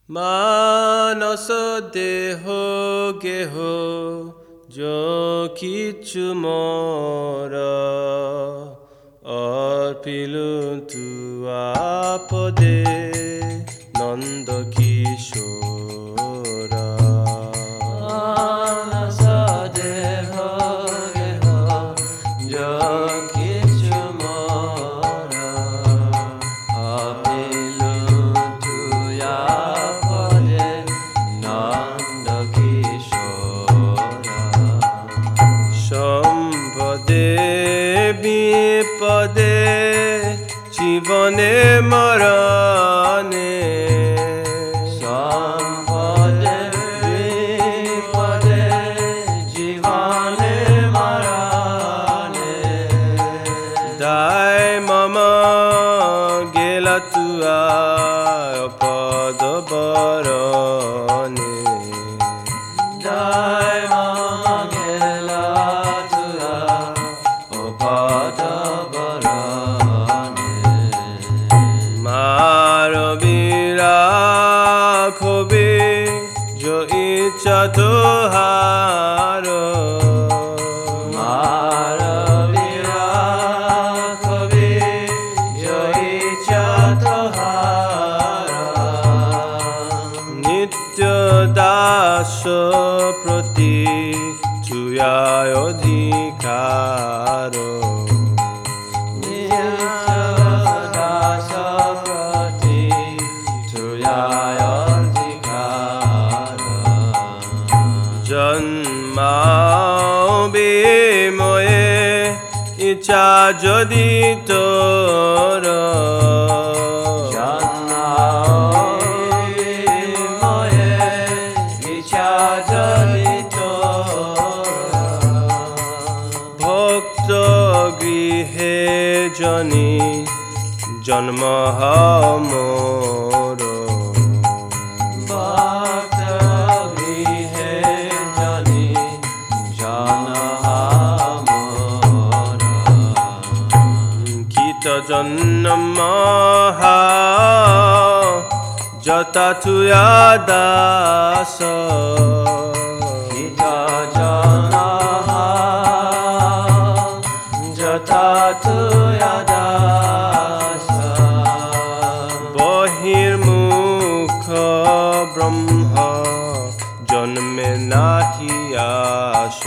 মানস দেহ গেহ কিছু মোর অর্পিলু তুয়াপদে নন্দ কিশোর। মানস দেহ গেহ কিছু মোর অর্পিলু তুয়াপদে নন্দ কিশোর। সম্পদে বিপদে জীবনে মরণে, সম্পদে বিপদে জীবনে মরণে, দায় মম গেলা তুয়া পদ বরণে, দায় মম গেলা তুয়া পদ বরণে। মারবীরা খবে যো ইচ্ছা তোহার, মারবীরা খবে যো ইচ্ছা তোহার। নিত্য দাস প্রতি তুয়ায় অধিকার, জন্মাবিময়ে ইচ্ছা যদি তোর, জন্মাবিময়ে ইচ্ছা যদি তোর। ভক্ত গৃহে জনি জন্ম মোর, ভক্ত গৃহে জনি জন্ম মোর। কীট জন্ম যথা তুয়া দাস, কীট জন্ম যথা তুয়া দাস। বহির্মুখ ব্রহ্ম জন্মে নাহি আস,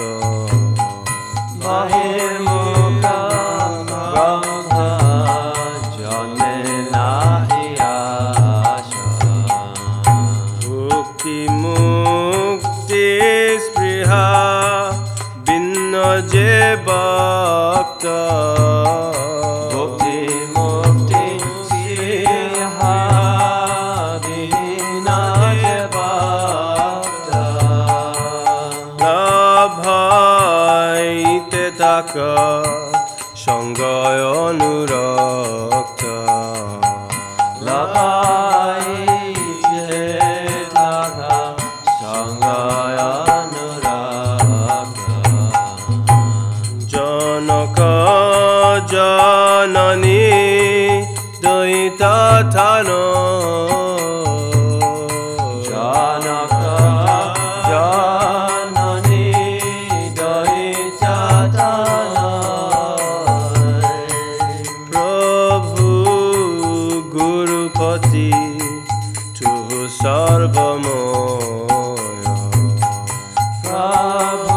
বহির্মুখ ব্রহ্ম জন্মে নাহি আস। ভক্তি মুক্তি স্পৃহা ভিন্ন যে ভক্ত, ভক্তি মুক্তি স্পৃহা ভিন্ন যে ভক্ত। ভয়তে থাক সঙ্গ অনুরক্ত, লভাইতে থাক সঙ্গ অনুরক্ত। জনক জননী দ্বৈত থান, জনক জননী দ্বৈত থান। প্রভু গুরুপতি তুহু সর্বময়, প্রভু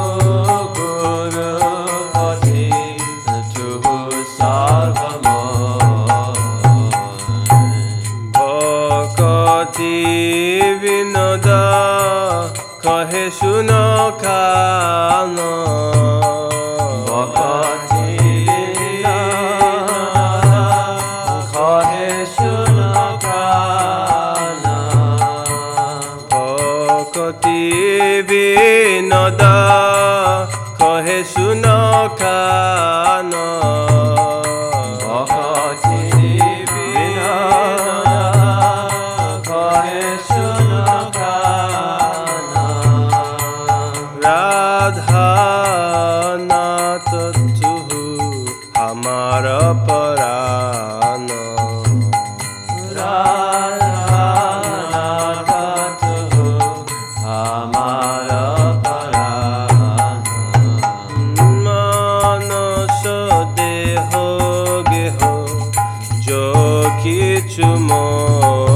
গুরুপতি তুহু সর্বময়। ভকতি বিনোদ কহে শুন কান, ভকতি কহে শুন কান। ভকতি বিনোদ কহে শুন কান, ভকতি বিনোদ কহে শুন কান। রাধা নাথ তুহু আমার পরাণ, রাধা নাথ কিছু মন